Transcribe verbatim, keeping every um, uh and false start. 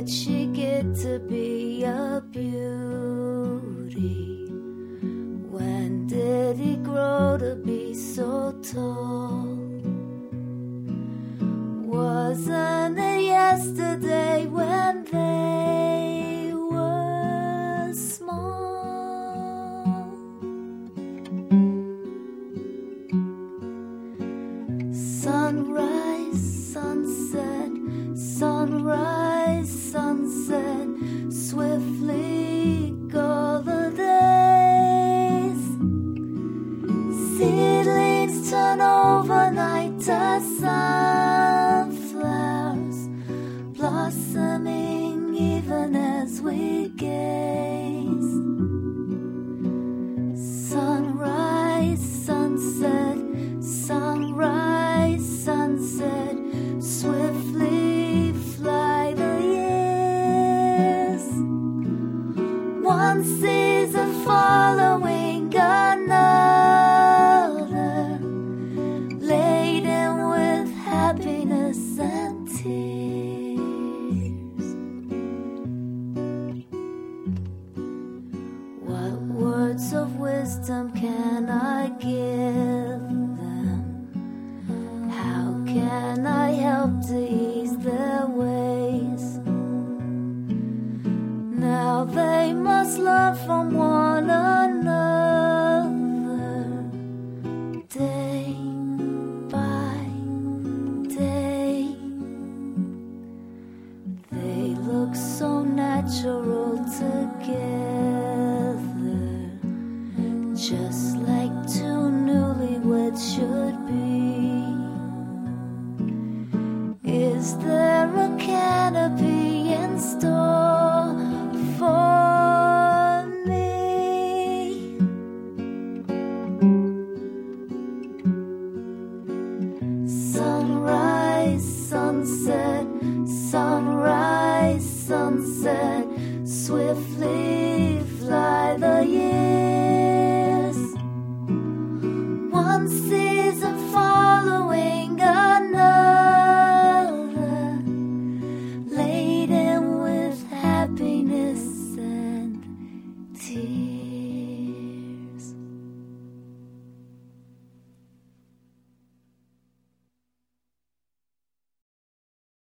did she get to be a beauty? When did he grow to be so tall? Wasn't it yesterday when they were small? Sunrise, sunset, sunrise, sunset, swiftly go the days. Seedlings turn overnight to sunflowers, blossoming even as we gaze. Sunrise, sunset, sunrise, sunset, swiftly fly the years. One season following another, laden with happiness and tears. What words of wisdom can I give them? How can I help to ease their ways? Now they must learn from one another, day by day. They look so natural together, just like two newlyweds should be. Is there a canopy in store?